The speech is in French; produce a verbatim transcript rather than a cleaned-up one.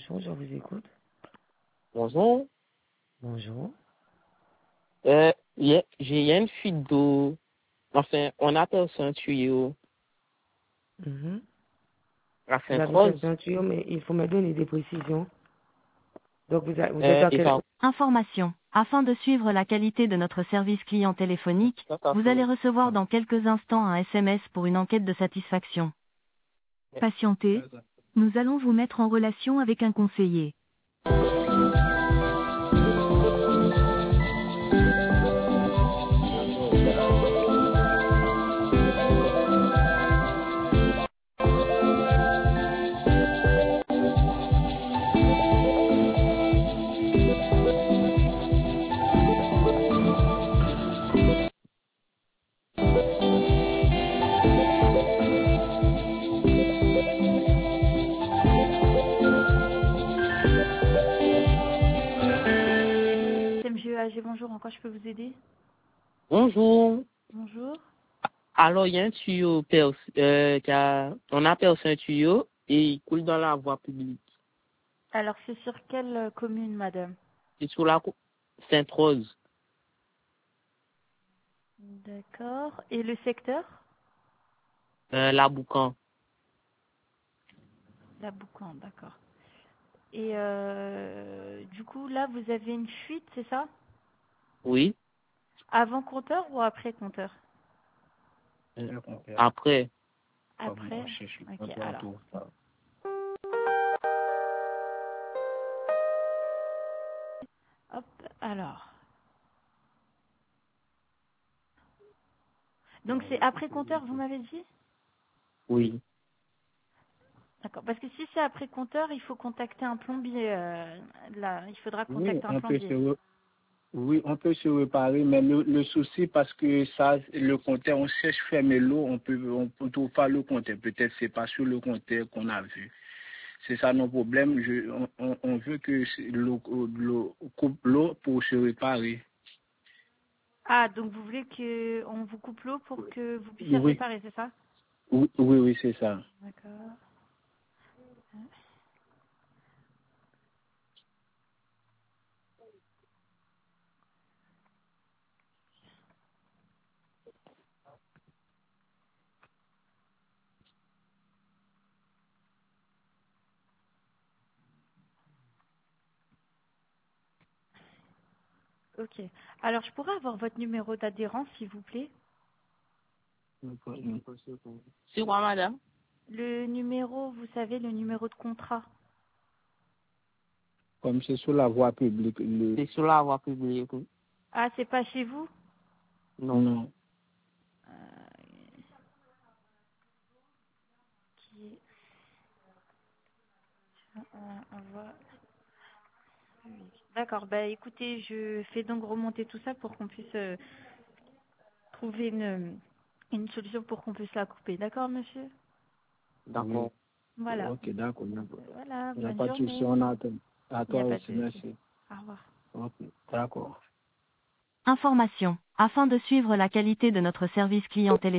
Bonjour, je vous écoute. Bonjour. Bonjour. Euh, y a- j'ai y a une fuite d'eau. Enfin, on a perçu un tuyau Mhm. à Vous avez perdu Sainte-Rose. un tuyau, mais il faut me donner des précisions. Donc, vous, a- vous êtes Euh, dans et quel... ça, Information. Afin de suivre la qualité de notre service client téléphonique, ça, ça vous allez fait- recevoir dans quelques instants un S M S pour une enquête de satisfaction. Patientez. Nous allons vous mettre en relation avec un conseiller. M G E A G, bonjour, en quoi je peux vous aider? Bonjour. Bonjour. Alors, il y a un tuyau percé, euh, qui a, on a percé un tuyau et il coule dans la voie publique. Alors, c'est sur quelle euh, commune, madame? C'est sur la co- Sainte-Rose. D'accord. Et le secteur? Euh, la Boucan. La Boucan, d'accord. Et euh, du coup, là, vous avez une fuite, c'est ça? Oui. Avant compteur ou après compteur? Euh, Après. Après. Ok, alors. Hop, alors. Donc c'est après compteur, vous m'avez dit? Oui. D'accord. Parce que si c'est après compteur, il faut contacter un plombier. euh, là, il faudra Oui, contacter un on peut se, plombier. re- oui, on peut se réparer, mais le, le souci, parce que ça, le compteur, on cherche fermer l'eau, on peut, on peut trouve pas le compteur. Peut-être c'est pas sur le compteur qu'on a vu. C'est ça nos problèmes. Je, on, on on veut que l'eau, l'eau coupe l'eau pour se réparer. Ah, donc vous voulez que on vous coupe l'eau pour que vous puissiez Oui, réparer, c'est ça? oui, oui, oui, c'est ça. D'accord. Ok. Alors, je pourrais avoir votre numéro d'adhérence, s'il vous plaît? C'est quoi, madame? Le numéro, vous savez, le numéro de contrat. Comme c'est sur la voie publique, le, C'est sur la voie publique. Oui. Ah, c'est pas chez vous? Non. non. Euh, qui... on- on voit- D'accord. Bah, écoutez, je fais donc remonter tout ça pour qu'on puisse euh, trouver une, une solution pour qu'on puisse la couper. D'accord, monsieur? Oui. D'accord. Voilà. Ok, d'accord, d'accord. Voilà, Il n'y a bonne pas de souci, journée. on attend. À Il n'y toi a pas aussi, de souci. merci. Au revoir. Ok, d'accord. Information. Afin de suivre la qualité de notre service client téléphonique,